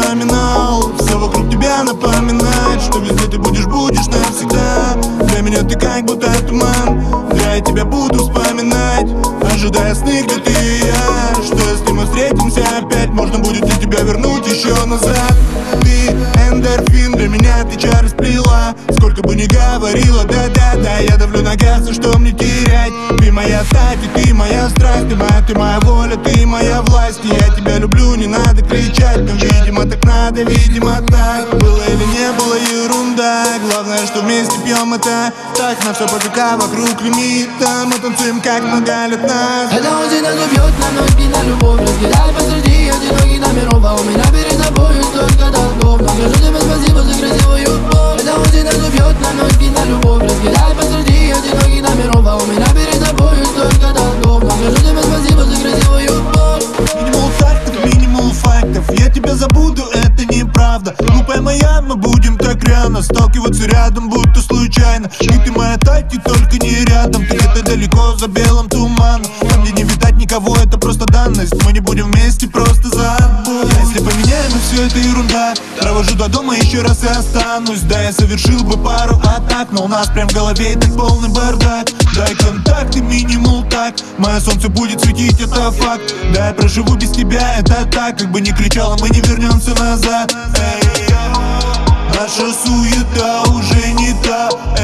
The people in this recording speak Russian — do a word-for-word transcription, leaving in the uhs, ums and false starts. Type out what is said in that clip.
номинал. Все вокруг тебя напоминает, что везде ты будешь, будешь навсегда. Для меня ты как будто туман, я тебя буду вспоминать, ожидая сны, где ты и я. Что если мы встретимся опять, можно будет ли тебя вернуть еще назад. Ты эндорфин, для меня ты чары сплела. Сколько бы ни говорила, да-да-да, я давлю на газ, что мне терять. Ты моя стать, и ты моя страсть, ты моя, ты моя воля, ты моя власть. И я тебя люблю, не надо кричать, но видимо так надо, видимо так. Было или не было, ерунда, главное, что вместе пьем это. Так на все пофиг, а вокруг лимита. Мы танцуем, как много лет назад. Это он нас убьет на ноги, на любовь. Разгидай посреди одиноких номеров, а у меня перед тобой столько долгов. Но скажу тебе спасибо за красивую любовь. Это он нас убьет на ноги, на любовь. Разгидай посреди одиноких номеров, а у меня перед тобой столько долгов. Но скажу тебе спасибо за красивую любовь. Минимал тактов, минимал фактов, я тебя забуду, это неправда. Глупая моя, мы будем так рано сталкиваться рядом, будто случайно. И ты моя тать, и только не рядом. Ты где-то далеко за белым туманом, там где не видать никого, это просто данность. Мы не будем вместе, просто забудь. Если поменяем, и все это ерунда. Провожу до дома, еще раз и останусь. Да, я совершил бы пару атак, но у нас прям в голове и так полный бардак. Дай контакт и минимал так, мое солнце будет светить, это факт. Да, я проживу без тебя, это так. Как бы ни кричала, мы не вернемся назад. Эй, наша суета уже не та.